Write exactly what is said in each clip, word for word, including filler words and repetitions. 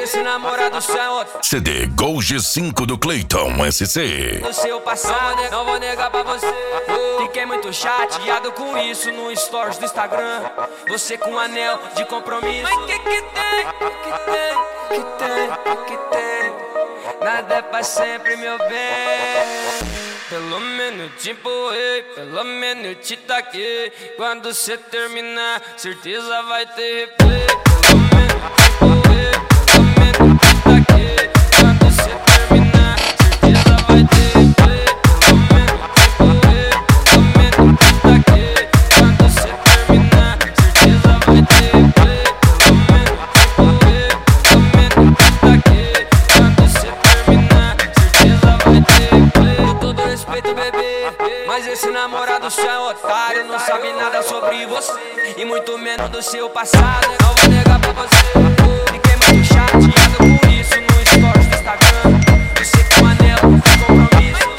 esse namorado seu é outro. C D Gol G cinco do Clayton S C. No seu passado, não vou negar pra você. Fiquei muito chateado com isso no stories do Instagram. Você com um anel de compromisso. Mas que que tem? Que tem? Que tem? Que tem? Nada é pra sempre, meu bem. Pelo menos te empurrei, pelo menos te taquei. Quando cê terminar, certeza vai ter replay. Pelo menos te empurrei, pelo menos te taquei. Quando cê terminar, certeza vai ter replay. Pelo menos te empurrei, pelo menos te taquei. Quando cê terminar, certeza vai ter replay. Pelo menos te empurrei, pelo menos te taquei. Quando cê terminar, certeza vai ter replay. Com todo respeito, bebê, mas esse namorado seu é otário. Não sabe nada sobre você e muito menos do seu passado. Não vou negar pra você. Fiquei muito chateado com isso no stories do Instagram. Você com um anel de compromisso.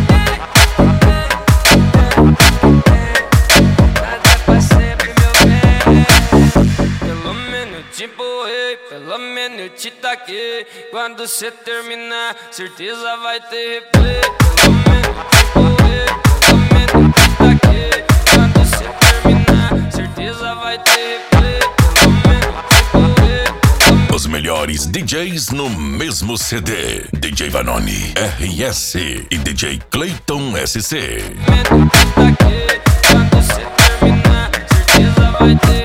Nada é pra sempre, meu bem. Pelo menos te empurrei, pelo menos te taquei. Quando cê terminar, certeza vai ter replay. Pelo menos te empurrei, pelo menos te taquei. Quando cê terminar, certeza vai ter replay. Pelo menos te empurrei, pelo menos. Os melhores D Js no mesmo C D. D J Vanoni, R S e D J Clayton S C. Quando cê terminar, certeza vai ter